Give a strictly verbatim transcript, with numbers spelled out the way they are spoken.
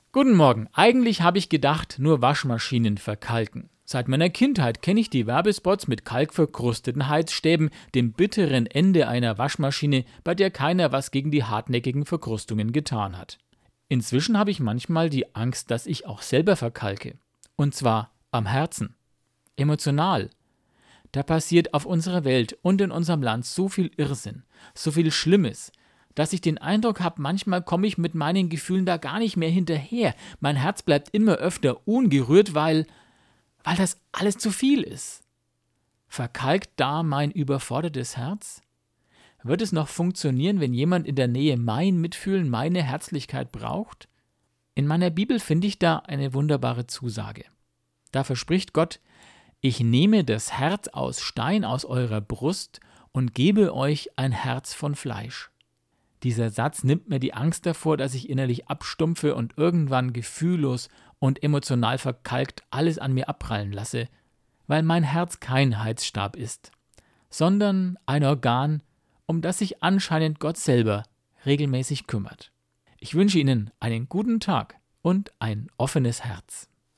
Guten Morgen. Eigentlich habe ich gedacht, nur Waschmaschinen verkalken. Seit meiner Kindheit kenne ich die Werbespots mit kalkverkrusteten Heizstäben, dem bitteren Ende einer Waschmaschine, bei der keiner was gegen die hartnäckigen Verkrustungen getan hat. Inzwischen habe ich manchmal die Angst, dass ich auch selber verkalke. Und zwar am Herzen. Emotional. Da passiert auf unserer Welt und in unserem Land so viel Irrsinn, so viel Schlimmes, dass ich den Eindruck habe, manchmal komme ich mit meinen Gefühlen da gar nicht mehr hinterher. Mein Herz bleibt immer öfter ungerührt, weil, weil das alles zu viel ist. Verkalkt da mein überfordertes Herz? Wird es noch funktionieren, wenn jemand in der Nähe mein Mitfühlen, meine Herzlichkeit braucht? In meiner Bibel finde ich da eine wunderbare Zusage. Da verspricht Gott: Ich nehme das Herz aus Stein aus eurer Brust und gebe euch ein Herz von Fleisch. Dieser Satz nimmt mir die Angst davor, dass ich innerlich abstumpfe und irgendwann gefühllos und emotional verkalkt alles an mir abprallen lasse, weil mein Herz kein Heizstab ist, sondern ein Organ, um das sich anscheinend Gott selber regelmäßig kümmert. Ich wünsche Ihnen einen guten Tag und ein offenes Herz.